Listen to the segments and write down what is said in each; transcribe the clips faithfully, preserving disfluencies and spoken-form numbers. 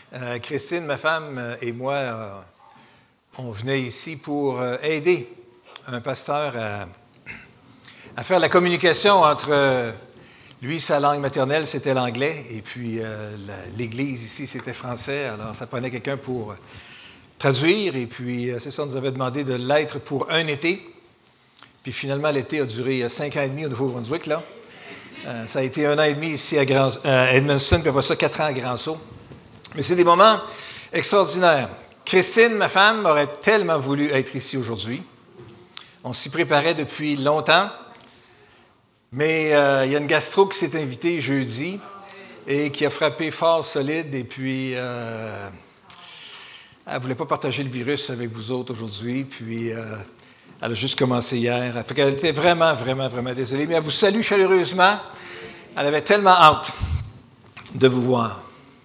Euh, Christine, ma femme, et moi, euh, on venait ici pour euh, aider un pasteur à, à faire la communication entre euh, lui, sa langue maternelle, c'était l'anglais, et puis euh, la, l'Église ici, c'était français. Alors, ça prenait quelqu'un pour traduire, et puis euh, c'est ça, on nous avait demandé de l'être pour un été. Puis finalement, l'été a duré cinq ans et demi au Nouveau-Brunswick, là. Euh, ça a été un an et demi ici à, Grand, à Edmundston, puis après ça, quatre ans à Grand-Sault. Mais c'est des moments extraordinaires. Christine, ma femme, aurait tellement voulu être ici aujourd'hui. On s'y préparait depuis longtemps. Mais euh, il y a une gastro qui s'est invitée jeudi et qui a frappé fort solide. Et puis, euh, elle ne voulait pas partager le virus avec vous autres aujourd'hui. Puis, euh, elle a juste commencé hier. Fait qu'elle était vraiment, vraiment, vraiment désolée. Mais elle vous salue chaleureusement. Elle avait tellement hâte de vous voir.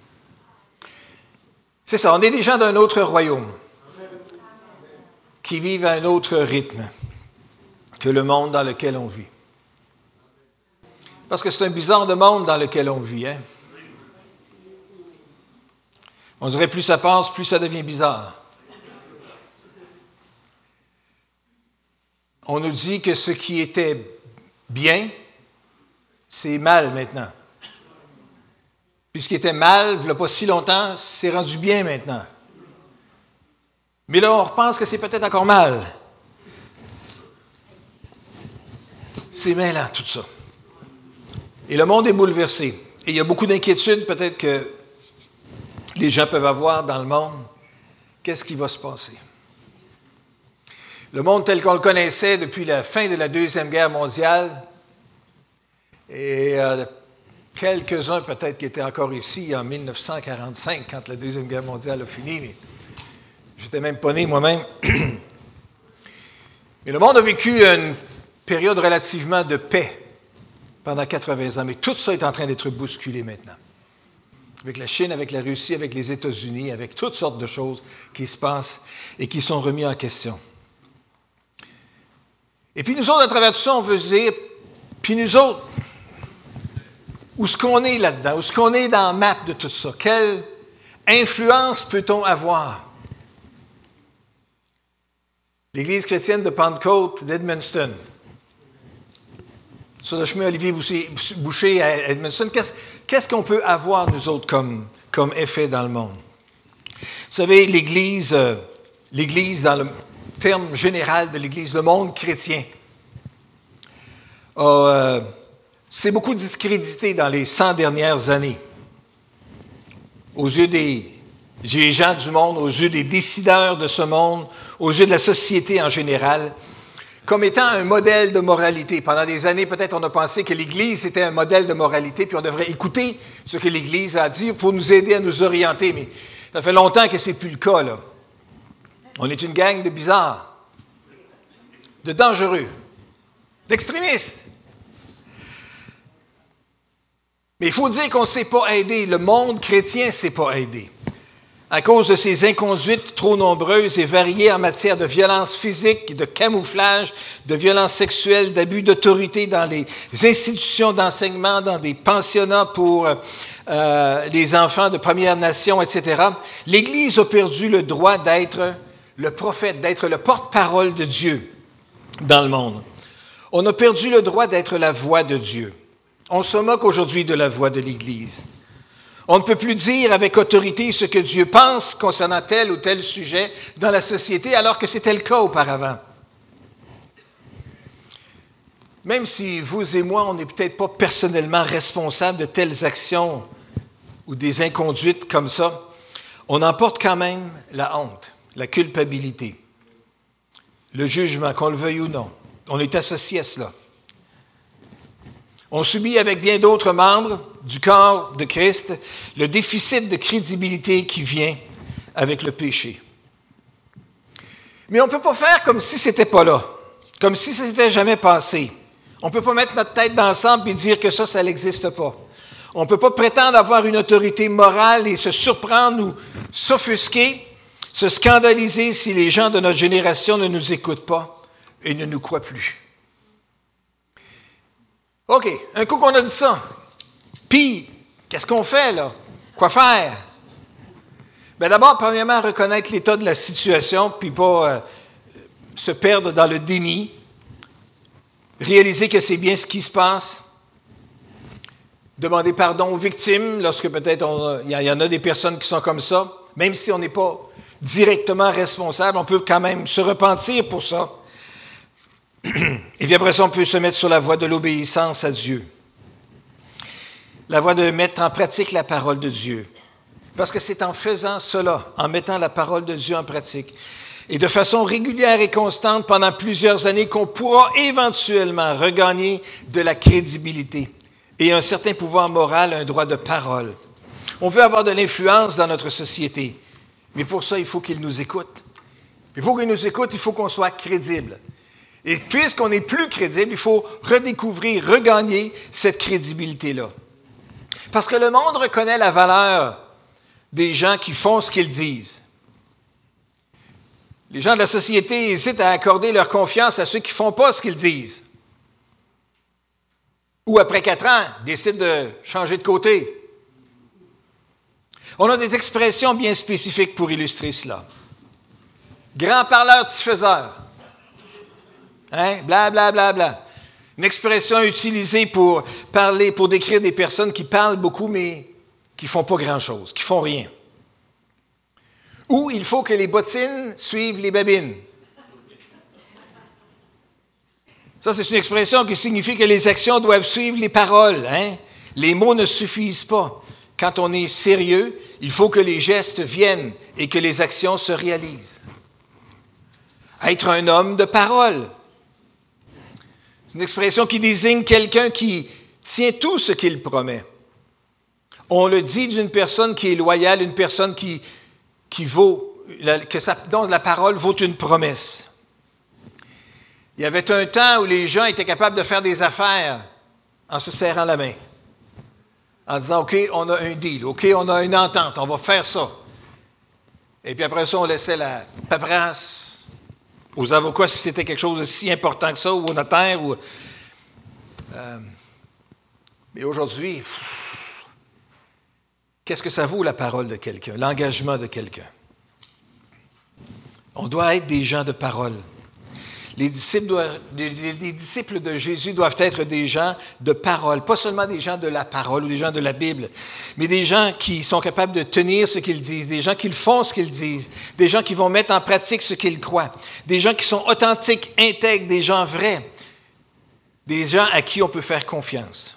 C'est ça, on est des gens d'un autre royaume qui vivent à un autre rythme que le monde dans lequel on vit. Parce que c'est un bizarre de monde dans lequel on vit, hein? On dirait plus ça passe, plus ça devient bizarre. On nous dit que ce qui était bien, c'est mal maintenant. Puis ce qui était mal, il n'y a pas si longtemps, c'est rendu bien maintenant. Mais là, on repense que c'est peut-être encore mal. C'est mêlant, tout ça. Et le monde est bouleversé. Et il y a beaucoup d'inquiétudes, peut-être, que les gens peuvent avoir dans le monde. Qu'est-ce qui va se passer? Le monde tel qu'on le connaissait depuis la fin de la Deuxième Guerre mondiale, et euh, quelques-uns peut-être qui étaient encore ici en dix-neuf cent quarante-cinq, quand la Deuxième Guerre mondiale a fini, mais j'étais même pas né moi-même. Mais le monde a vécu une période relativement de paix pendant quatre-vingts ans, mais tout ça est en train d'être bousculé maintenant. Avec la Chine, avec la Russie, avec les États-Unis, avec toutes sortes de choses qui se passent et qui sont remises en question. Et puis nous autres, à travers tout ça, on veut se dire, puis nous autres, où est-ce qu'on est là-dedans? Où est-ce qu'on est dans la map de tout ça? Quelle influence peut-on avoir? L'Église chrétienne de Pentecôte d'Edmundston, sur le chemin Olivier Boucher à Edmundston, qu'est-ce, qu'est-ce qu'on peut avoir, nous autres, comme, comme effet dans le monde? Vous savez, l'Église, euh, l'Église, dans le terme général de l'Église, le monde chrétien, a, euh, s'est beaucoup discrédité dans les cent dernières années, aux yeux des gens du monde, aux yeux des décideurs de ce monde, aux yeux de la société en général, comme étant un modèle de moralité. Pendant des années, peut-être, on a pensé que l'Église était un modèle de moralité, puis on devrait écouter ce que l'Église a à dire pour nous aider à nous orienter. Mais ça fait longtemps que ce n'est plus le cas, là. On est une gang de bizarres, de dangereux, d'extrémistes. Mais il faut dire qu'on ne s'est pas aidé. Le monde chrétien ne s'est pas aidé. À cause de ces inconduites trop nombreuses et variées en matière de violence physique, de camouflage, de violence sexuelle, d'abus d'autorité dans les institutions d'enseignement, dans des pensionnats pour euh, les enfants de Premières Nations, et cetera, l'Église a perdu le droit d'être le prophète, d'être le porte-parole de Dieu dans le monde. On a perdu le droit d'être la voix de Dieu. On se moque aujourd'hui de la voix de l'Église. On ne peut plus dire avec autorité ce que Dieu pense concernant tel ou tel sujet dans la société, alors que c'était le cas auparavant. Même si vous et moi, on n'est peut-être pas personnellement responsables de telles actions ou des inconduites comme ça, on emporte quand même la honte, la culpabilité, le jugement, qu'on le veuille ou non. On est associé à cela. On subit avec bien d'autres membres du corps de Christ le déficit de crédibilité qui vient avec le péché. Mais on ne peut pas faire comme si ce n'était pas là, comme si ça ne s'était jamais passé. On ne peut pas mettre notre tête dans le sable et dire que ça, ça n'existe pas. On ne peut pas prétendre avoir une autorité morale et se surprendre ou s'offusquer, se scandaliser si les gens de notre génération ne nous écoutent pas et ne nous croient plus. OK, un coup qu'on a dit ça, puis, qu'est-ce qu'on fait là? Quoi faire? Bien, d'abord, premièrement, reconnaître l'état de la situation, puis pas euh, se perdre dans le déni. Réaliser que c'est bien ce qui se passe. Demander pardon aux victimes, lorsque peut-être il y, y en a des personnes qui sont comme ça. Même si on n'est pas directement responsable, on peut quand même se repentir pour ça. Et puis après ça, on peut se mettre sur la voie de l'obéissance à Dieu. La voie de mettre en pratique la parole de Dieu. Parce que c'est en faisant cela, en mettant la parole de Dieu en pratique, et de façon régulière et constante pendant plusieurs années, qu'on pourra éventuellement regagner de la crédibilité et un certain pouvoir moral, un droit de parole. On veut avoir de l'influence dans notre société, mais pour ça, il faut qu'il nous écoute. Et pour qu'il nous écoute, il faut qu'on soit crédible. Et puisqu'on n'est plus crédible, il faut redécouvrir, regagner cette crédibilité-là. Parce que le monde reconnaît la valeur des gens qui font ce qu'ils disent. Les gens de la société hésitent à accorder leur confiance à ceux qui ne font pas ce qu'ils disent. Ou après quatre ans, décident de changer de côté. On a des expressions bien spécifiques pour illustrer cela. Grand parleur, petit faiseur. Hein? Bla, bla, bla, bla. Une expression utilisée pour parler, pour décrire des personnes qui parlent beaucoup, mais qui ne font pas grand-chose, qui ne font rien. Ou il faut que les bottines suivent les babines. Ça, c'est une expression qui signifie que les actions doivent suivre les paroles. Hein? Les mots ne suffisent pas. Quand on est sérieux, il faut que les gestes viennent et que les actions se réalisent. Être un homme de parole. C'est une expression qui désigne quelqu'un qui tient tout ce qu'il promet. On le dit d'une personne qui est loyale, une personne qui, qui vaut, que sa, dont la parole vaut une promesse. Il y avait un temps où les gens étaient capables de faire des affaires en se serrant la main, en disant « OK, on a un deal, OK, on a une entente, on va faire ça. » Et puis après ça, on laissait la paperasse aux avocats si c'était quelque chose de si important que ça, ou au notaire. Ou, euh, mais aujourd'hui, pff, qu'est-ce que ça vaut la parole de quelqu'un, l'engagement de quelqu'un? On doit être des gens de parole. Les disciples, doivent, les, les disciples de Jésus doivent être des gens de parole, pas seulement des gens de la parole ou des gens de la Bible, mais des gens qui sont capables de tenir ce qu'ils disent, des gens qui font ce qu'ils disent, des gens qui vont mettre en pratique ce qu'ils croient, des gens qui sont authentiques, intègres, des gens vrais, des gens à qui on peut faire confiance.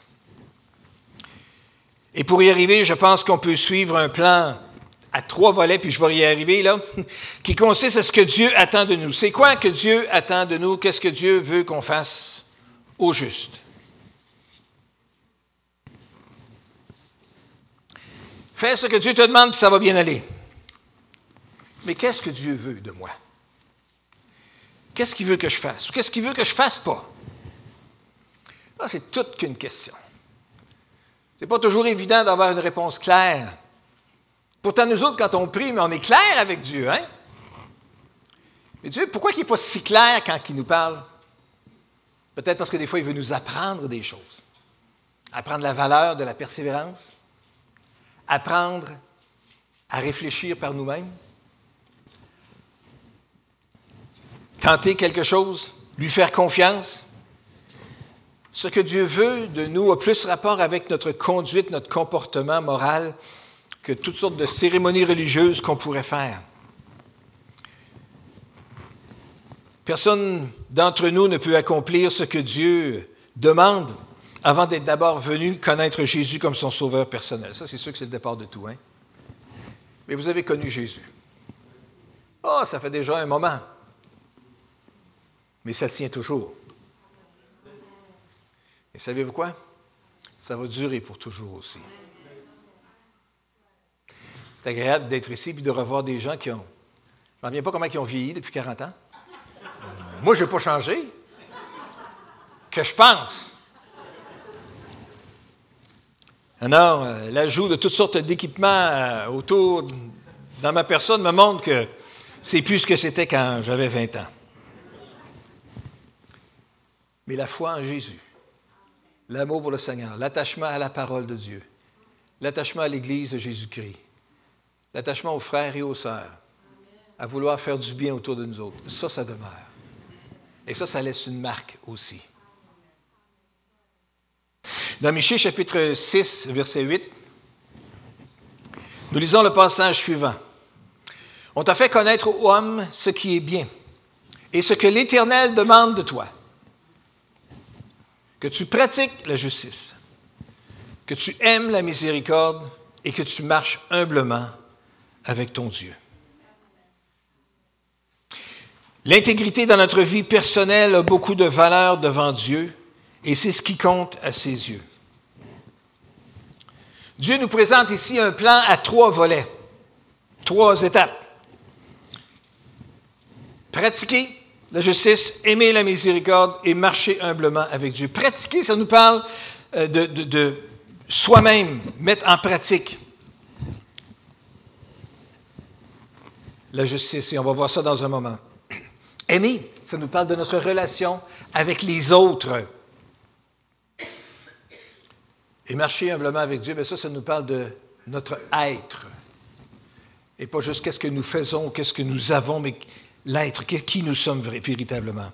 Et pour y arriver, je pense qu'on peut suivre un plan à trois volets, puis je vais y arriver, là, qui consiste à ce que Dieu attend de nous. C'est quoi que Dieu attend de nous? Qu'est-ce que Dieu veut qu'on fasse au juste? Fais ce que Dieu te demande, puis ça va bien aller. Mais qu'est-ce que Dieu veut de moi? Qu'est-ce qu'il veut que je fasse? Ou qu'est-ce qu'il veut que je ne fasse pas? Ça, c'est toute qu'une question. Ce n'est pas toujours évident d'avoir une réponse claire. Pourtant, nous autres, quand on prie, mais on est clair avec Dieu, hein? Mais Dieu, pourquoi il n'est pas si clair quand il nous parle? Peut-être parce que des fois, il veut nous apprendre des choses. Apprendre la valeur de la persévérance. Apprendre à réfléchir par nous-mêmes. Tenter quelque chose, lui faire confiance. Ce que Dieu veut de nous a plus rapport avec notre conduite, notre comportement moral, que toutes sortes de cérémonies religieuses qu'on pourrait faire. Personne d'entre nous ne peut accomplir ce que Dieu demande avant d'être d'abord venu connaître Jésus comme son sauveur personnel. Ça, c'est sûr que c'est le départ de tout, hein? Mais vous avez connu Jésus. Ah, oh, ça fait déjà un moment. Mais ça tient toujours. Et savez-vous quoi? Ça va durer pour toujours aussi. C'est agréable d'être ici et de revoir des gens qui ont... Je ne me souviens pas comment ils ont vieilli depuis quarante ans. Moi, je n'ai pas changé. Que je pense. Alors, euh, l'ajout de toutes sortes d'équipements euh, autour, dans ma personne, me montre que c'est plus ce que c'était quand j'avais vingt ans. Mais la foi en Jésus, l'amour pour le Seigneur, l'attachement à la parole de Dieu, l'attachement à l'Église de Jésus-Christ, L'attachement aux frères et aux sœurs, à vouloir faire du bien autour de nous autres, ça, ça demeure. Et ça, ça laisse une marque aussi. Dans Michée, chapitre six, verset huit, nous lisons le passage suivant. « On t'a fait connaître aux hommes ce qui est bien, et ce que l'Éternel demande de toi, que tu pratiques la justice, que tu aimes la miséricorde et que tu marches humblement avec ton Dieu. » L'intégrité dans notre vie personnelle a beaucoup de valeur devant Dieu et c'est ce qui compte à ses yeux. Dieu nous présente ici un plan à trois volets, trois étapes. Pratiquer la justice, aimer la miséricorde et marcher humblement avec Dieu. Pratiquer, ça nous parle de, de, de soi-même, mettre en pratique la justice. Et on va voir ça dans un moment. Aimer, ça nous parle de notre relation avec les autres. Et marcher humblement avec Dieu, bien ça, ça nous parle de notre être. Et pas juste qu'est-ce que nous faisons, qu'est-ce que nous avons, mais l'être, qui nous sommes véritablement.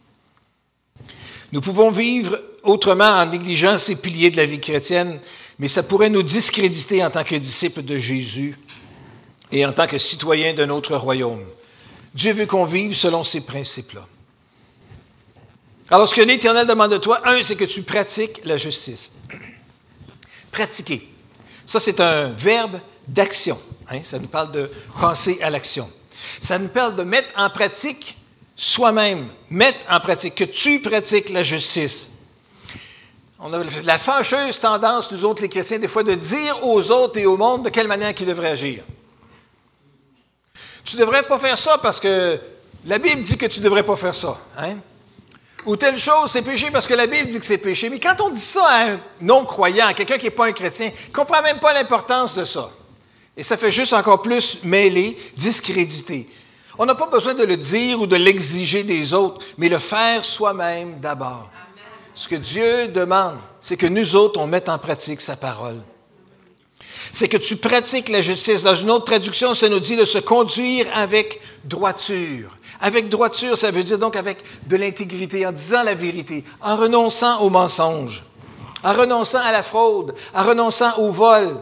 Nous pouvons vivre autrement en négligeant ces piliers de la vie chrétienne, mais ça pourrait nous discréditer en tant que disciples de Jésus et en tant que citoyens d'un autre royaume. Dieu veut qu'on vive selon ces principes-là. Alors, ce que l'Éternel demande de toi, un, c'est que tu pratiques la justice. Pratiquer. Ça, c'est un verbe d'action. Hein? Ça nous parle de passer à l'action. Ça nous parle de mettre en pratique soi-même, mettre en pratique, que tu pratiques la justice. On a la fâcheuse tendance, nous autres les chrétiens, des fois, de dire aux autres et au monde de quelle manière ils devraient agir. Tu ne devrais pas faire ça parce que la Bible dit que tu ne devrais pas faire ça. Hein? Ou telle chose, c'est péché parce que la Bible dit que c'est péché. Mais quand on dit ça à un non-croyant, à quelqu'un qui n'est pas un chrétien, il ne comprend même pas l'importance de ça. Et ça fait juste encore plus mêler, discréditer. On n'a pas besoin de le dire ou de l'exiger des autres, mais le faire soi-même d'abord. Amen. Ce que Dieu demande, c'est que nous autres, on mette en pratique sa parole. C'est que tu pratiques la justice. Dans une autre traduction, ça nous dit de se conduire avec droiture. Avec droiture, ça veut dire donc avec de l'intégrité, en disant la vérité, en renonçant au mensonge, en renonçant à la fraude, en renonçant au vol.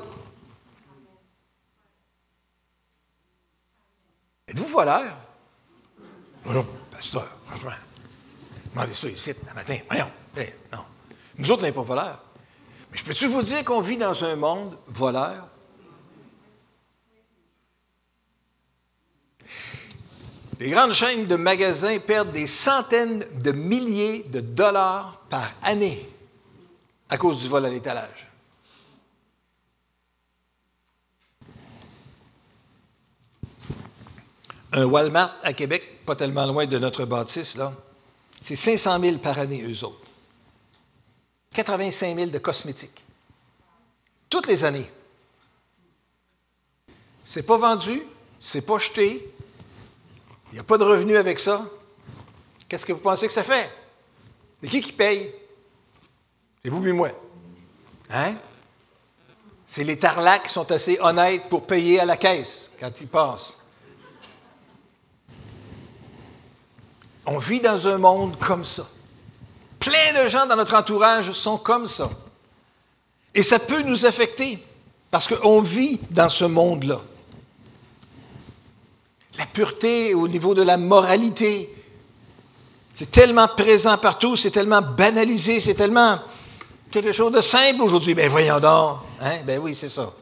Êtes-vous voleur? Non, pasteur, franchement. Demandez ça ici, le matin. Voyons. Hey, non. Nous autres, on n'est pas voleurs. Mais je peux-tu vous dire qu'on vit dans un monde voleur? Les grandes chaînes de magasins perdent des centaines de milliers de dollars par année à cause du vol à l'étalage. Un Walmart à Québec, pas tellement loin de notre bâtisse, là, c'est cinq cent mille par année, eux autres. quatre-vingt-cinq mille de cosmétiques. Toutes les années. C'est pas vendu, c'est pas jeté, il n'y a pas de revenu avec ça. Qu'est-ce que vous pensez que ça fait? C'est qui qui paye? C'est vous et moi. Hein? C'est les tarlacs qui sont assez honnêtes pour payer à la caisse quand ils passent. On vit dans un monde comme ça. Plein de gens dans notre entourage sont comme ça. Et ça peut nous affecter parce qu'on vit dans ce monde-là. La pureté au niveau de la moralité, c'est tellement présent partout, c'est tellement banalisé, c'est tellement quelque chose de simple aujourd'hui. Ben voyons donc, hein? Ben oui, c'est ça.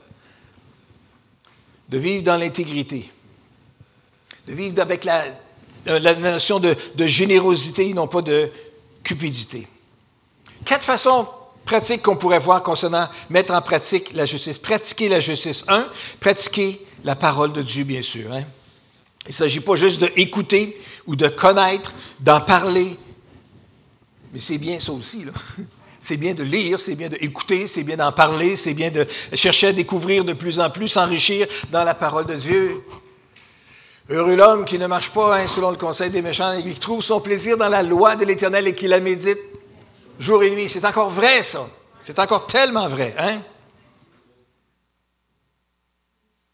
De vivre dans l'intégrité, de vivre avec la, la notion de, de générosité, non pas de cupidité. Quatre façons pratiques qu'on pourrait voir concernant mettre en pratique la justice. Pratiquer la justice. Un, pratiquer la parole de Dieu, bien sûr. Hein? Il ne s'agit pas juste d'écouter ou de connaître, d'en parler. Mais c'est bien ça aussi, là. C'est bien de lire, c'est bien d'écouter, c'est bien d'en parler, c'est bien de chercher à découvrir de plus en plus, s'enrichir dans la parole de Dieu. Heureux l'homme qui ne marche pas hein, selon le conseil des méchants et qui trouve son plaisir dans la loi de l'Éternel et qui la médite jour et nuit. C'est encore vrai, ça. C'est encore tellement vrai, hein?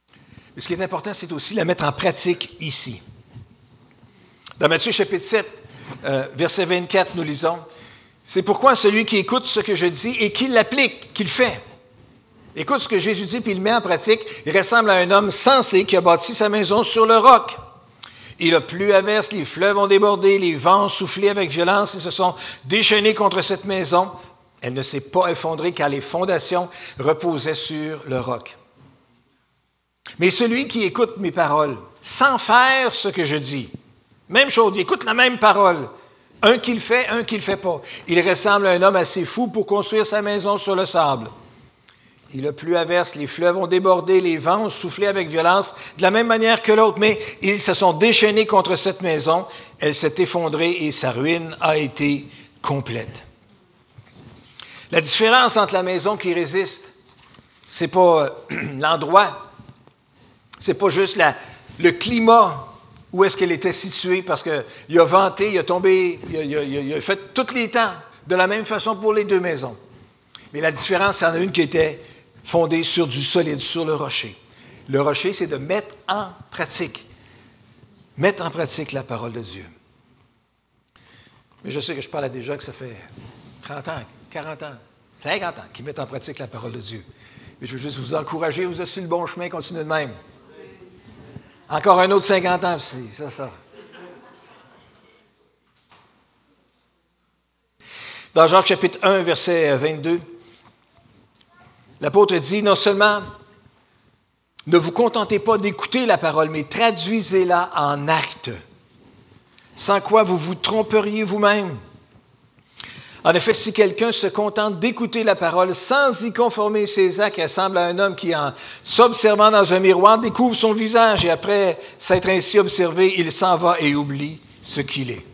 Mais ce qui est important, c'est aussi la mettre en pratique ici. Dans Matthieu chapitre sept, euh, verset vingt-quatre, nous lisons, « C'est pourquoi celui qui écoute ce que je dis et qui l'applique, qui le fait, écoute ce que Jésus dit puis il le met en pratique, il ressemble à un homme sensé qui a bâti sa maison sur le roc. Il a plu à verse, les fleuves ont débordé, les vents ont soufflé avec violence et se sont déchaînés contre cette maison. Elle ne s'est pas effondrée car les fondations reposaient sur le roc. Mais celui qui écoute mes paroles sans faire ce que je dis, même chose, il écoute la même parole, un qui le fait, un qui ne le fait pas. Il ressemble à un homme assez fou pour construire sa maison sur le sable. Il a plu à verse, les fleuves ont débordé, les vents ont soufflé avec violence, de la même manière que l'autre, mais ils se sont déchaînés contre cette maison. Elle s'est effondrée et sa ruine a été complète. La différence entre la maison qui résiste, c'est pas l'endroit, c'est pas juste la, le climat où est-ce qu'elle était située, parce qu'il a venté, il a tombé, il a, il a, il a fait tous les temps de la même façon pour les deux maisons. Mais la différence, c'est en a une qui était fondée sur du solide, sur le rocher. Le rocher, c'est de mettre en pratique, mettre en pratique la parole de Dieu. Mais je sais que je parle à des gens que ça fait trente ans, quarante ans, cinquante ans qui mettent en pratique la parole de Dieu. Mais je veux juste vous encourager, vous êtes sur le bon chemin, continuez de même. Encore un autre cinquante ans, c'est ça, ça. Dans Jacques chapitre un, verset vingt-deux, l'apôtre dit, non seulement ne vous contentez pas d'écouter la parole, mais traduisez-la en actes, sans quoi vous vous tromperiez vous-même. En effet, si quelqu'un se contente d'écouter la parole sans y conformer ses actes, il ressemble à un homme qui, en s'observant dans un miroir, découvre son visage et après s'être ainsi observé, il s'en va et oublie ce qu'il est.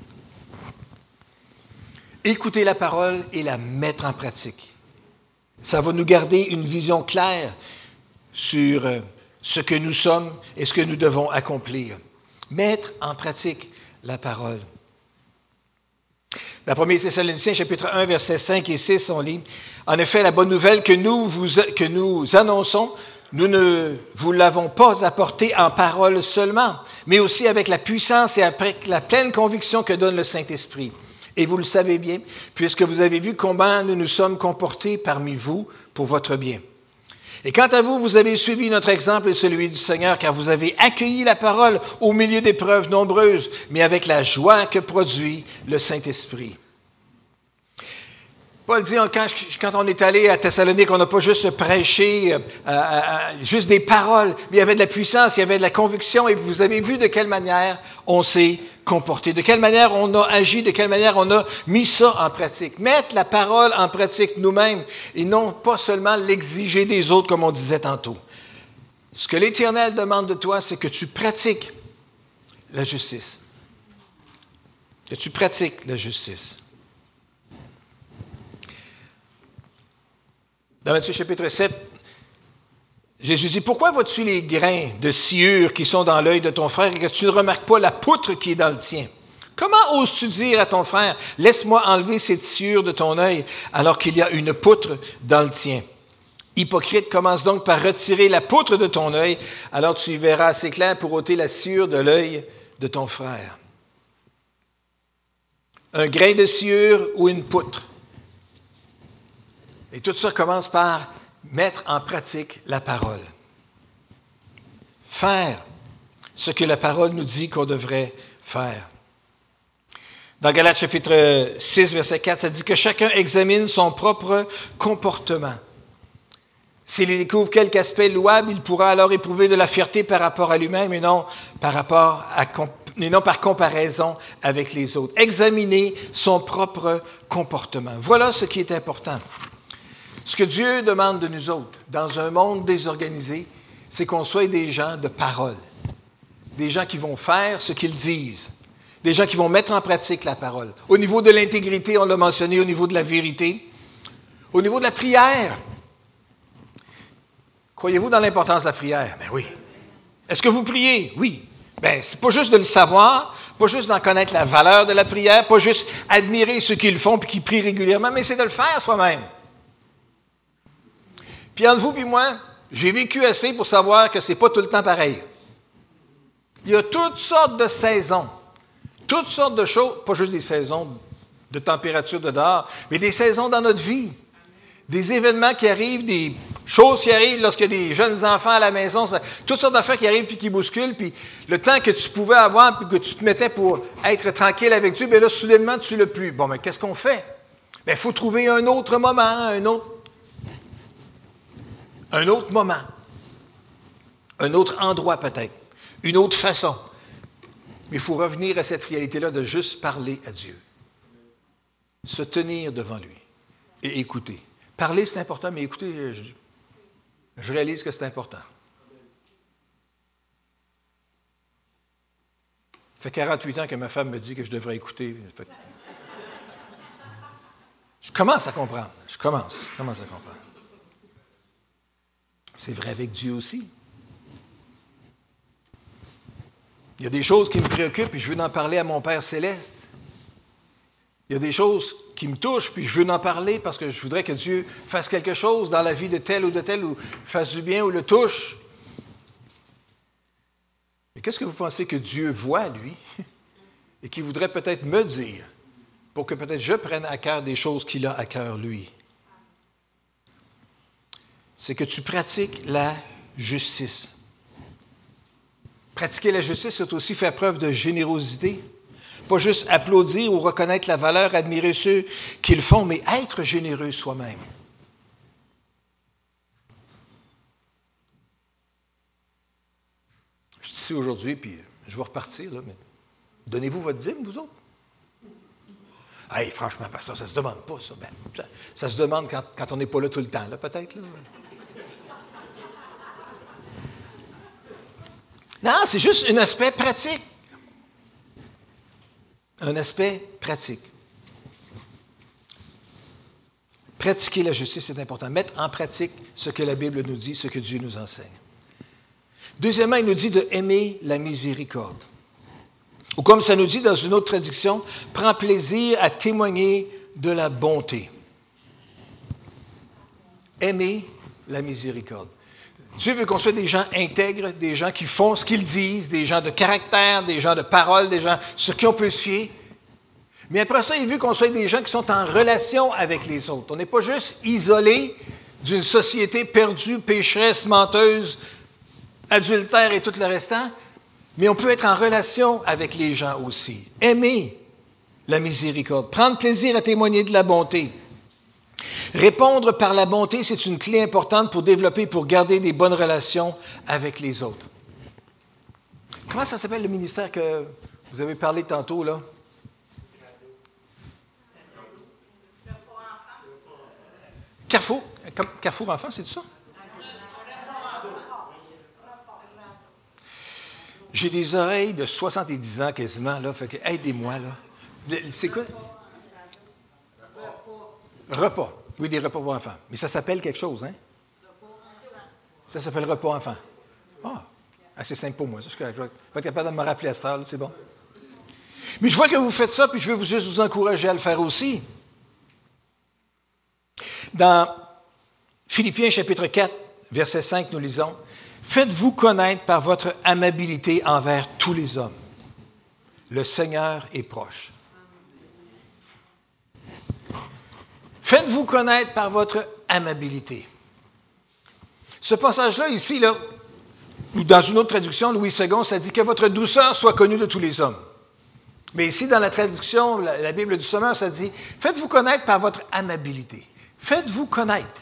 Écouter la parole et la mettre en pratique. Ça va nous garder une vision claire sur ce que nous sommes et ce que nous devons accomplir. Mettre en pratique la parole. Dans premier Thessaloniciens, chapitre un, versets cinq et six, on lit, « En effet, la bonne nouvelle que nous, vous, que nous annonçons, nous ne vous l'avons pas apportée en parole seulement, mais aussi avec la puissance et avec la pleine conviction que donne le Saint-Esprit. Et vous le savez bien, puisque vous avez vu comment nous nous sommes comportés parmi vous pour votre bien. Et quant à vous, vous avez suivi notre exemple et celui du Seigneur, car vous avez accueilli la parole au milieu d'épreuves nombreuses, mais avec la joie que produit le Saint-Esprit. » Paul dit, quand, quand on est allé à Thessalonique, on n'a pas juste prêché euh, euh, juste des paroles, mais il y avait de la puissance, il y avait de la conviction, et vous avez vu de quelle manière on s'est comporté, de quelle manière on a agi, de quelle manière on a mis ça en pratique. Mettre la parole en pratique nous-mêmes, et non pas seulement l'exiger des autres, comme on disait tantôt. Ce que l'Éternel demande de toi, c'est que tu pratiques la justice. Que tu pratiques la justice. Dans Matthieu chapitre sept, Jésus dit, « Pourquoi vois-tu les grains de sciure qui sont dans l'œil de ton frère et que tu ne remarques pas la poutre qui est dans le tien? Comment oses-tu dire à ton frère, « Laisse-moi enlever cette sciure de ton œil, alors qu'il y a une poutre dans le tien? Hypocrite, commence donc par retirer la poutre de ton œil, alors tu y verras assez clair pour ôter la sciure de l'œil de ton frère. » Un grain de sciure ou une poutre. Et tout ça commence par mettre en pratique la parole. Faire ce que la parole nous dit qu'on devrait faire. Dans Galates chapitre six, verset quatre, ça dit que chacun examine son propre comportement. S'il découvre quelque aspect louable, il pourra alors éprouver de la fierté par rapport à lui-même et non par rapport à et non par comparaison avec les autres. Examiner son propre comportement. Voilà ce qui est important. Ce que Dieu demande de nous autres, dans un monde désorganisé, c'est qu'on soit des gens de parole, des gens qui vont faire ce qu'ils disent, des gens qui vont mettre en pratique la parole. Au niveau de l'intégrité, on l'a mentionné, au niveau de la vérité, au niveau de la prière. Croyez-vous dans l'importance de la prière? Ben oui. Est-ce que vous priez? Oui. Ben, c'est pas juste de le savoir, pas juste d'en connaître la valeur de la prière, pas juste admirer ceux qui le font et qui prient régulièrement, mais c'est de le faire soi-même. Puis entre vous et moi, J'ai vécu assez pour savoir que ce n'est pas tout le temps pareil. Il y a toutes sortes de saisons, toutes sortes de choses, pas juste des saisons de température de dehors, mais des saisons dans notre vie. Des événements qui arrivent, des choses qui arrivent lorsqu'il y a des jeunes enfants à la maison, ça, toutes sortes d'affaires qui arrivent puis qui bousculent, puis le temps que tu pouvais avoir puis que tu te mettais pour être tranquille avec Dieu, bien là, soudainement, tu ne l'as plus. Bon, mais qu'est-ce qu'on fait? Bien, il faut trouver un autre moment, un autre, un autre moment, un autre endroit peut-être, une autre façon. Mais il faut revenir à cette réalité-là de juste parler à Dieu, se tenir devant lui et écouter. Parler, c'est important, mais écoutez, je, je réalise que c'est important. Ça fait quarante-huit ans que ma femme me dit que je devrais écouter. Fait... Je commence à comprendre. Je commence, je commence à comprendre. C'est vrai avec Dieu aussi. Il y a des choses qui me préoccupent et je veux en parler à mon Père céleste. Il y a des choses qui me touchent, puis je veux en parler parce que je voudrais que Dieu fasse quelque chose dans la vie de tel ou de tel, ou fasse du bien ou le touche. Mais qu'est-ce que vous pensez que Dieu voit, lui, et qu'il voudrait peut-être me dire, pour que peut-être je prenne à cœur des choses qu'il a à cœur, lui? C'est que tu pratiques la justice. Pratiquer la justice, c'est aussi faire preuve de générosité. Pas juste applaudir ou reconnaître la valeur, admirer ceux qui le font, mais être généreux soi-même. Je suis ici aujourd'hui, puis je vais repartir, là, mais donnez-vous votre dîme, vous autres? Hey, franchement, pasteur, ça ne se demande pas, ça. Ben, ça, ça se demande quand, quand on n'est pas là tout le temps, là, peut-être. Là. Non, c'est juste un aspect pratique. Un aspect pratique. Pratiquer la justice, c'est important. Mettre en pratique ce que la Bible nous dit, ce que Dieu nous enseigne. Deuxièmement, il nous dit de aimer la miséricorde. Ou comme ça nous dit dans une autre traduction, prends plaisir à témoigner de la bonté. Aimer la miséricorde. Dieu veut qu'on soit des gens intègres, des gens qui font ce qu'ils disent, des gens de caractère, des gens de parole, des gens sur qui on peut se fier. Mais après ça, il veut qu'on soit des gens qui sont en relation avec les autres. On n'est pas juste isolé d'une société perdue, pécheresse, menteuse, adultère et tout le restant, mais on peut être en relation avec les gens aussi. Aimer la miséricorde, prendre plaisir à témoigner de la bonté. Répondre par la bonté, c'est une clé importante pour développer, pour garder des bonnes relations avec les autres. Comment ça s'appelle le ministère que vous avez parlé tantôt, là? Carrefour. Carrefour Enfants, c'est ça? J'ai des oreilles de soixante-dix ans quasiment, là, fait que aidez-moi, là. C'est quoi? Repas. Oui, des repas pour enfants. Mais ça s'appelle quelque chose, hein? Ça s'appelle repas enfants. Ah, assez simple pour moi. Ça, je vais être capable de me rappeler à cette heure, c'est bon. Mais je vois que vous faites ça, puis je veux juste vous encourager à le faire aussi. Dans Philippiens chapitre quatre, verset cinq, nous lisons, « Faites-vous connaître par votre amabilité envers tous les hommes. Le Seigneur est proche. » Faites-vous connaître par votre amabilité. Ce passage-là, ici, là, ou dans une autre traduction, Louis second, ça dit que votre douceur soit connue de tous les hommes. Mais ici, dans la traduction, la, la Bible du Sommeur, ça dit, faites-vous connaître par votre amabilité. Faites-vous connaître.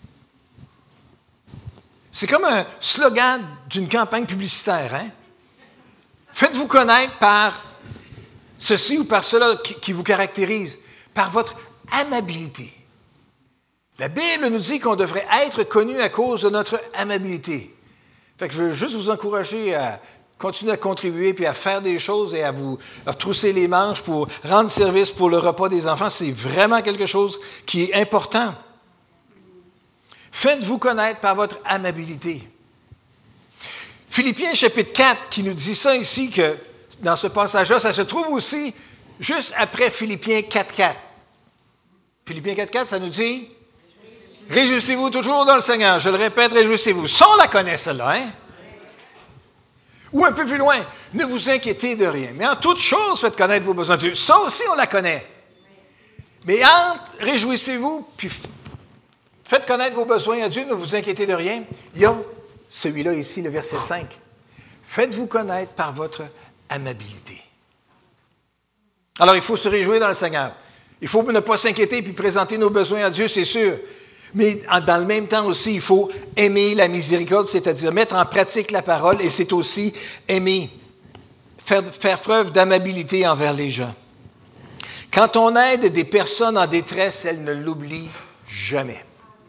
C'est comme un slogan d'une campagne publicitaire, hein? Faites-vous connaître par ceci ou par cela qui, qui vous caractérise, par votre amabilité. La Bible nous dit qu'on devrait être connu à cause de notre amabilité. Fait que je veux juste vous encourager à continuer à contribuer puis à faire des choses et à vous retrousser les manches pour rendre service pour le repas des enfants. C'est vraiment quelque chose qui est important. Faites-vous connaître par votre amabilité. Philippiens chapitre quatre qui nous dit ça ici, que dans ce passage-là, ça se trouve aussi juste après Philippiens quatre quatre. Philippiens quatre quatre, ça nous dit Réjouissez-vous toujours dans le Seigneur. Je le répète, réjouissez-vous. Ça, on la connaît, celle-là, hein? Ou un peu plus loin, ne vous inquiétez de rien. Mais en toute chose, faites connaître vos besoins de Dieu. Ça aussi, on la connaît. Mais entre réjouissez-vous, puis faites connaître vos besoins à Dieu, ne vous inquiétez de rien. Il y a celui-là ici, le verset cinq. Faites-vous connaître par votre amabilité. Alors, il faut se réjouir dans le Seigneur. Il faut ne pas s'inquiéter puis présenter nos besoins à Dieu, c'est sûr. Mais dans le même temps aussi, il faut aimer la miséricorde, c'est-à-dire mettre en pratique la parole, et c'est aussi aimer, faire, faire preuve d'amabilité envers les gens. Quand on aide des personnes en détresse, elles ne l'oublient jamais.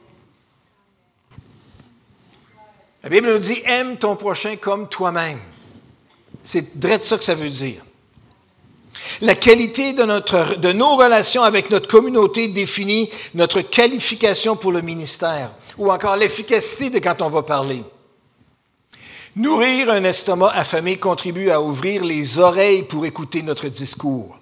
La Bible nous dit « Aime ton prochain comme toi-même ». C'est direct ça que ça veut dire. La qualité de, notre, de nos relations avec notre communauté définit notre qualification pour le ministère, ou encore l'efficacité de quand on va parler. Nourrir un estomac affamé contribue à ouvrir les oreilles pour écouter notre discours.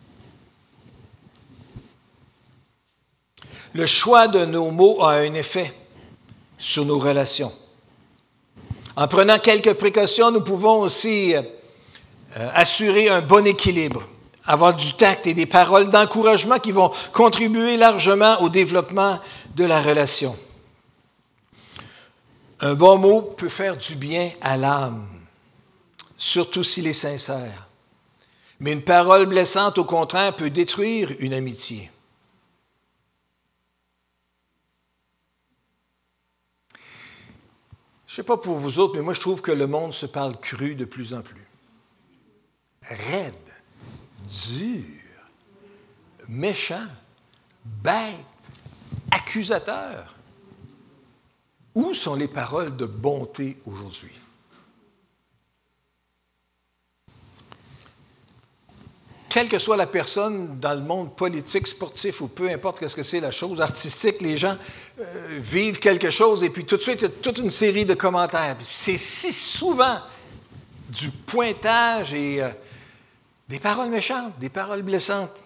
Le choix de nos mots a un effet sur nos relations. En prenant quelques précautions, nous pouvons aussi euh, assurer un bon équilibre, avoir du tact et des paroles d'encouragement qui vont contribuer largement au développement de la relation. Un bon mot peut faire du bien à l'âme, surtout s'il est sincère. Mais une parole blessante, au contraire, peut détruire une amitié. Je ne sais pas pour vous autres, mais moi je trouve que le monde se parle cru de plus en plus. Raide, dur, méchant, bête, accusateur. Où sont les paroles de bonté aujourd'hui? Quelle que soit la personne dans le monde politique, sportif ou peu importe qu'est-ce que c'est la chose artistique, les gens euh, vivent quelque chose et puis tout de suite, il y a toute une série de commentaires. C'est si souvent du pointage et euh, des paroles méchantes, des paroles blessantes.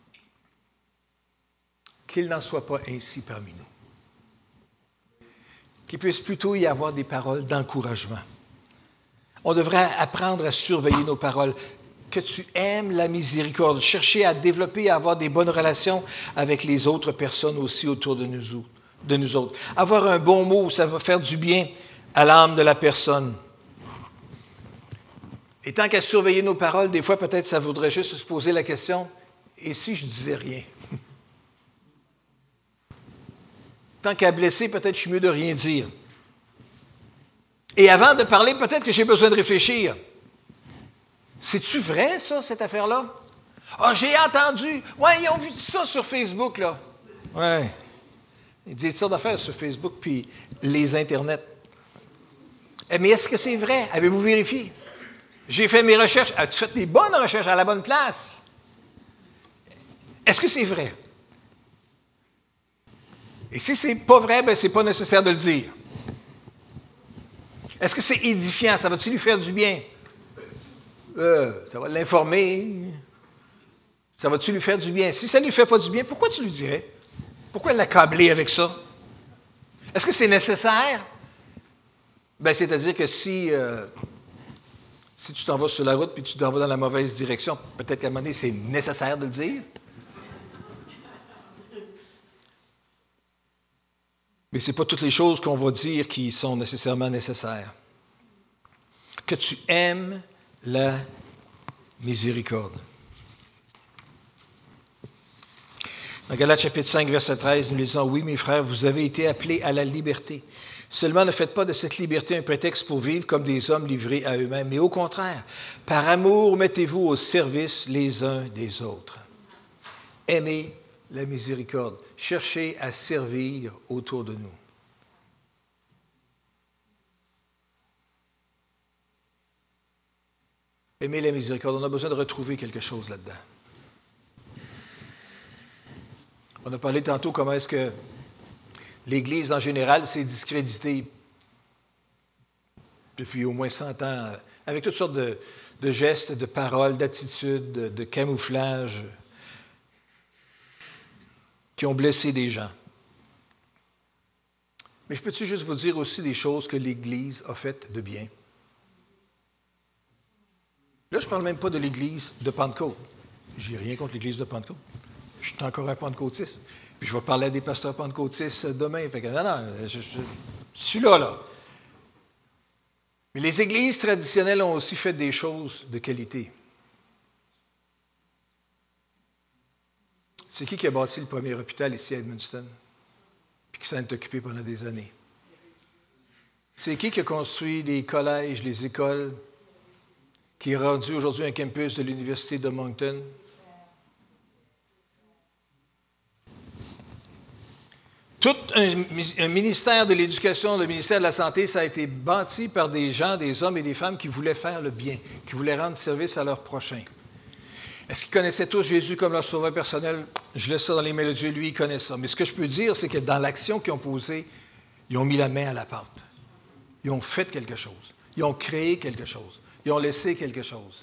Qu'il n'en soit pas ainsi parmi nous. Qu'il puisse plutôt y avoir des paroles d'encouragement. On devrait apprendre à surveiller nos paroles. Que tu aimes la miséricorde, chercher à développer, à avoir des bonnes relations avec les autres personnes aussi autour de nous, de nous autres. Avoir un bon mot, ça va faire du bien à l'âme de la personne. Et tant qu'à surveiller nos paroles, des fois, peut-être, ça voudrait juste se poser la question, et si je disais rien? Tant qu'à blesser, peut-être je suis mieux de rien dire. Et avant de parler, peut-être que j'ai besoin de réfléchir. C'est-tu vrai, ça, cette affaire-là? Ah, j'ai entendu. Ouais, ils ont vu ça sur Facebook, là. Ouais. Ils disent ça d'affaires sur Facebook, puis les Internets. Mais est-ce que c'est vrai? Avez-vous vérifié? J'ai fait mes recherches. As-tu fait des bonnes recherches à la bonne place? Est-ce que c'est vrai? Et si c'est pas vrai, bien, c'est pas nécessaire de le dire. Est-ce que c'est édifiant? Ça va-tu lui faire du bien? Euh, ça va l'informer. Ça va-tu lui faire du bien? Si ça ne lui fait pas du bien, pourquoi tu lui dirais? Pourquoi l'accabler avec ça? Est-ce que c'est nécessaire? Bien, c'est-à-dire que si, euh, si tu t'en vas sur la route puis tu t'en vas dans la mauvaise direction, peut-être qu'à un moment donné, c'est nécessaire de le dire. Mais ce n'est pas toutes les choses qu'on va dire qui sont nécessairement nécessaires. Que tu aimes la miséricorde. Dans Galates chapitre cinq, verset treize, nous lisons « Oui, mes frères, vous avez été appelés à la liberté. Seulement, ne faites pas de cette liberté un prétexte pour vivre comme des hommes livrés à eux-mêmes, mais au contraire, par amour, mettez-vous au service les uns des autres. Aimez la miséricorde. Cherchez à servir autour de nous. » Aimer la miséricorde, on a besoin de retrouver quelque chose là-dedans. On a parlé tantôt comment est-ce que l'Église en général s'est discréditée depuis au moins cent ans, avec toutes sortes de, de gestes, de paroles, d'attitudes, de, de camouflage qui ont blessé des gens. Mais je peux-tu juste vous dire aussi des choses que l'Église a faites de bien? Là, je ne parle même pas de l'Église de Pentecôte. Je n'ai rien contre l'Église de Pentecôte. Je suis encore un pentecôtiste. Puis je vais parler à des pasteurs pentecôtistes demain. Fait que non, non, je, je, je suis là, là. Mais les églises traditionnelles ont aussi fait des choses de qualité. C'est qui qui a bâti le premier hôpital ici à Edmundston? Puis qui s'en est occupé pendant des années? C'est qui qui a construit les collèges, les écoles, qui est rendu aujourd'hui un campus de l'Université de Moncton? Tout un, un ministère de l'Éducation, le ministère de la Santé, ça a été bâti par des gens, des hommes et des femmes qui voulaient faire le bien, qui voulaient rendre service à leur prochain. Est-ce qu'ils connaissaient tous Jésus comme leur sauveur personnel? Je laisse ça dans les mains de Dieu, lui, il connaît ça. Mais ce que je peux dire, c'est que dans l'action qu'ils ont posée, ils ont mis la main à la pâte. Ils ont fait quelque chose. Ils ont créé quelque chose. Ils ont laissé quelque chose.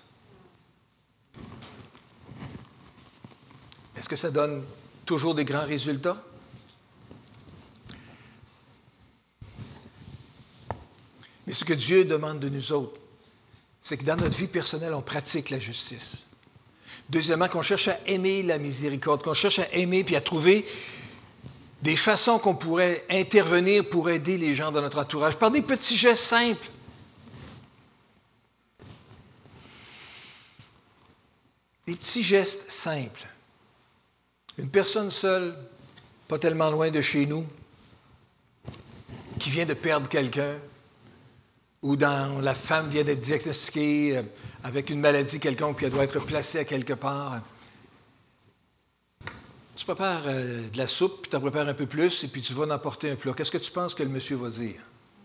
Est-ce que ça donne toujours des grands résultats? Mais ce que Dieu demande de nous autres, c'est que dans notre vie personnelle, on pratique la justice. Deuxièmement, qu'on cherche à aimer la miséricorde, qu'on cherche à aimer puis à trouver des façons qu'on pourrait intervenir pour aider les gens dans notre entourage, par des petits gestes simples. Des petits gestes simples. Une personne seule, pas tellement loin de chez nous, qui vient de perdre quelqu'un, ou dans la femme vient d'être diagnostiquée avec une maladie quelconque, puis elle doit être placée à quelque part. Tu prépares euh, de la soupe, puis tu en prépares un peu plus, et puis tu vas en apporter un plat. Qu'est-ce que tu penses que le monsieur va dire?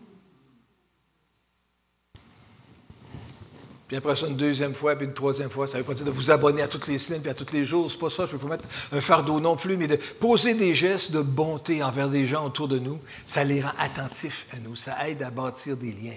Puis après ça, une deuxième fois, puis une troisième fois, ça ne veut pas dire de vous abonner à toutes les semaines, puis à tous les jours. C'est pas ça, je ne veux pas mettre un fardeau non plus, mais de poser des gestes de bonté envers des gens autour de nous, ça les rend attentifs à nous, ça aide à bâtir des liens.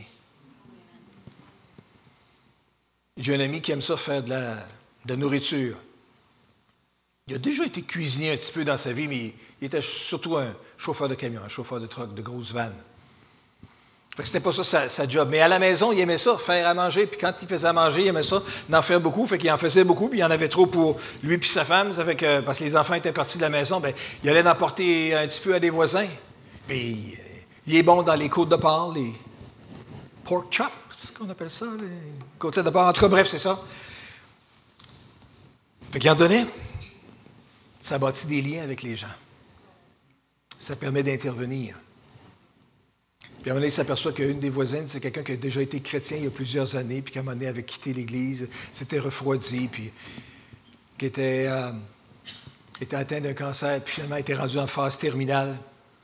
J'ai un ami qui aime ça faire de la, de la nourriture. Il a déjà été cuisinier un petit peu dans sa vie, mais il était surtout un chauffeur de camion, un chauffeur de truck, de grosses vannes. Fait que c'était pas ça sa, sa job. Mais à la maison, il aimait ça, faire à manger. Puis quand il faisait à manger, il aimait ça, d'en faire beaucoup. Fait qu'il en faisait beaucoup, puis il y en avait trop pour lui et sa femme. Ça fait que, parce que les enfants étaient partis de la maison, bien, il allait en porter un petit peu à des voisins. Puis il est bon dans les côtes de porc, les pork chops, c'est ce qu'on appelle ça, les côtelettes de porc. En tout cas, bref, c'est ça. Fait qu'il en donnait. Ça bâtit des liens avec les gens. Ça permet d'intervenir. Puis à un moment donné, il s'aperçoit qu'une des voisines, c'est quelqu'un qui a déjà été chrétien il y a plusieurs années, puis qu'à un moment donné, avait quitté l'Église, s'était refroidi, puis qui était, euh, était atteint d'un cancer, puis finalement était rendu en phase terminale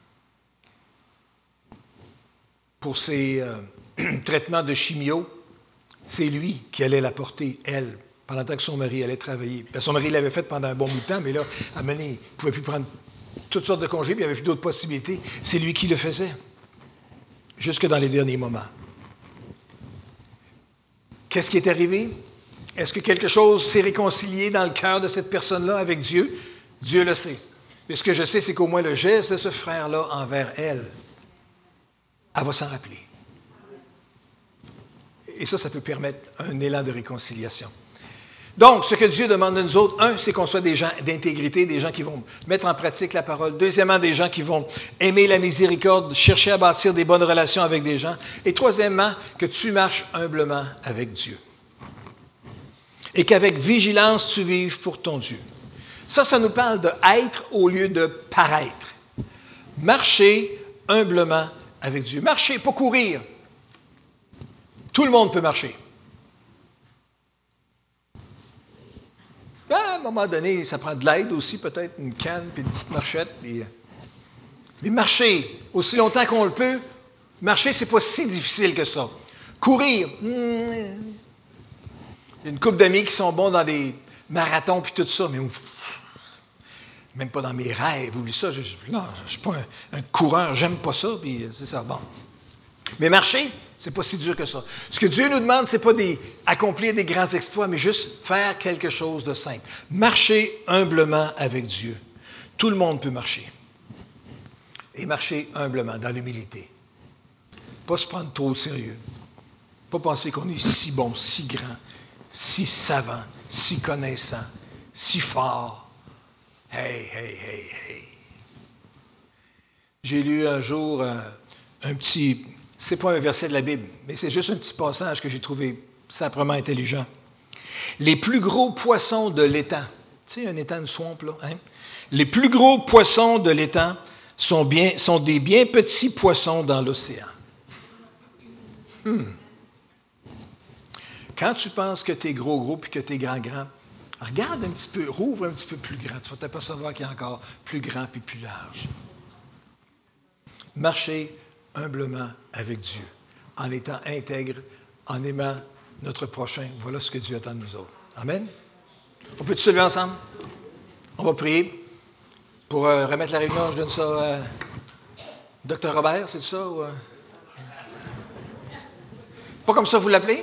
pour ses euh, traitements de chimio. C'est lui qui allait la porter, elle, pendant le temps que son mari allait travailler. Bien, son mari l'avait fait pendant un bon bout de temps, mais là, à un moment donné, il ne pouvait plus prendre toutes sortes de congés, puis il n'y avait plus d'autres possibilités. C'est lui qui le faisait. Jusque dans les derniers moments. Qu'est-ce qui est arrivé? Est-ce que quelque chose s'est réconcilié dans le cœur de cette personne-là avec Dieu? Dieu le sait. Mais ce que je sais, c'est qu'au moins le geste de ce frère-là envers elle, elle va s'en rappeler. Et ça, ça peut permettre un élan de réconciliation. Donc, ce que Dieu demande de nous autres, un, c'est qu'on soit des gens d'intégrité, des gens qui vont mettre en pratique la parole. Deuxièmement, des gens qui vont aimer la miséricorde, chercher à bâtir des bonnes relations avec des gens. Et troisièmement, que tu marches humblement avec Dieu. Et qu'avec vigilance, tu vives pour ton Dieu. Ça, ça nous parle de être au lieu de paraître. Marcher humblement avec Dieu. Marcher, pas courir. Tout le monde peut marcher. À un moment donné, ça prend de l'aide aussi, peut-être une canne, puis une petite marchette. Puis... Mais marcher, aussi longtemps qu'on le peut, marcher, c'est pas si difficile que ça. Courir, hmm... il y a une couple d'amis qui sont bons dans des marathons puis tout ça, mais même pas dans mes rêves, oublie ça. Je ne suis pas un, un coureur, j'aime pas ça, puis c'est ça, bon. Mais marcher, c'est pas si dur que ça. Ce que Dieu nous demande, c'est pas d'accomplir des grands exploits, mais juste faire quelque chose de simple. Marcher humblement avec Dieu. Tout le monde peut marcher. et marcher humblement, dans l'humilité. Pas se prendre trop au sérieux. Pas penser qu'on est si bon, si grand, si savant, si connaissant, si fort. Hey, hey, hey, hey. J'ai lu un jour un, un petit... C'est pas un verset de la Bible, mais c'est juste un petit passage que j'ai trouvé simplement intelligent. Les plus gros poissons de l'étang, tu sais, un étang de swamp, là, hein? Les plus gros poissons de l'étang sont, bien, sont des bien petits poissons dans l'océan. Hmm. Quand tu penses que tu es gros, gros, puis que tu es grand, grand, regarde un petit peu, rouvre un petit peu plus grand. Tu vas t'apercevoir qu'il y a encore plus grand puis plus large. Marcher humblement avec Dieu, en étant intègre, en aimant notre prochain. Voilà ce que Dieu attend de nous autres. Amen. On peut-tu se lever ensemble? On va prier. Pour euh, remettre la réunion, je donne ça à euh, Docteur Robert, c'est ça? Ou, euh... Pas comme ça vous l'appelez?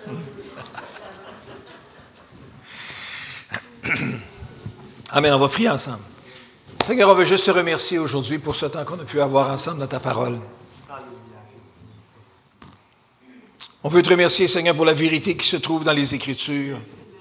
Amen, on va prier ensemble. Seigneur, on veut juste te remercier aujourd'hui pour ce temps qu'on a pu avoir ensemble dans ta parole. On veut te remercier, Seigneur, pour la vérité qui se trouve dans les Écritures.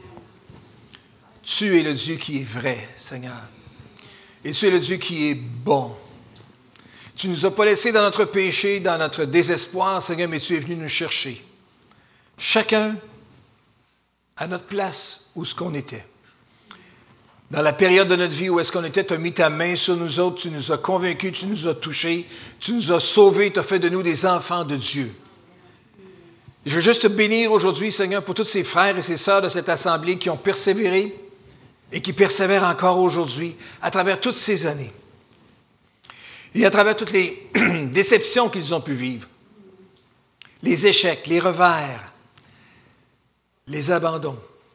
Tu es le Dieu qui est vrai, Seigneur. Et tu es le Dieu qui est bon. Tu ne nous as pas laissés dans notre péché, dans notre désespoir, Seigneur, mais tu es venu nous chercher. Chacun à notre place où ce qu'on était. Dans la période de notre vie où est-ce qu'on était, tu as mis ta main sur nous autres, tu nous as convaincus, tu nous as touchés, tu nous as sauvés, tu as fait de nous des enfants de Dieu. Je veux juste te bénir aujourd'hui, Seigneur, pour tous ces frères et ces sœurs de cette assemblée qui ont persévéré et qui persévèrent encore aujourd'hui à travers toutes ces années et à travers toutes les déceptions qu'ils ont pu vivre, les échecs, les revers, les abandons,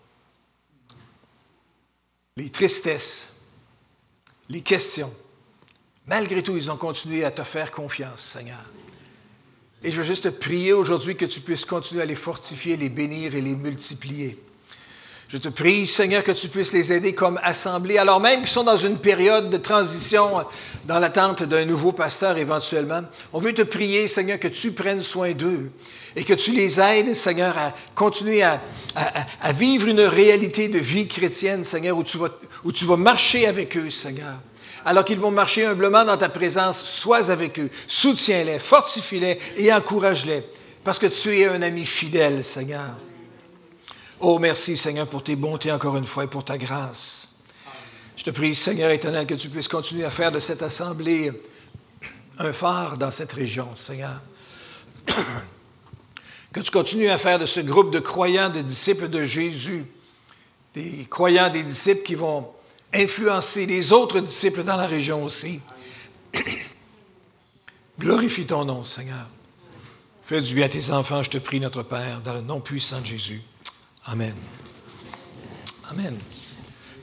les tristesses, les questions. Malgré tout, ils ont continué à te faire confiance, Seigneur. Et je veux juste te prier aujourd'hui que tu puisses continuer à les fortifier, les bénir et les multiplier. Je te prie, Seigneur, que tu puisses les aider comme assemblée, alors même qu'ils sont dans une période de transition dans l'attente d'un nouveau pasteur éventuellement. On veut te prier, Seigneur, que tu prennes soin d'eux et que tu les aides, Seigneur, à continuer à, à, à vivre une réalité de vie chrétienne, Seigneur, où tu vas, où tu vas marcher avec eux, Seigneur. Alors qu'ils vont marcher humblement dans ta présence, sois avec eux, soutiens-les, fortifie-les et encourage-les, parce que tu es un ami fidèle, Seigneur. Oh, merci, Seigneur, pour tes bontés encore une fois et pour ta grâce. Je te prie, Seigneur éternel, que tu puisses continuer à faire de cette assemblée un phare dans cette région, Seigneur. Que tu continues à faire de ce groupe de croyants, de disciples de Jésus, des croyants, des disciples qui vont influencer les autres disciples dans la région aussi. Glorifie ton nom, Seigneur. Fais du bien à tes enfants, je te prie, notre Père, dans le nom puissant de Jésus. Amen. Amen.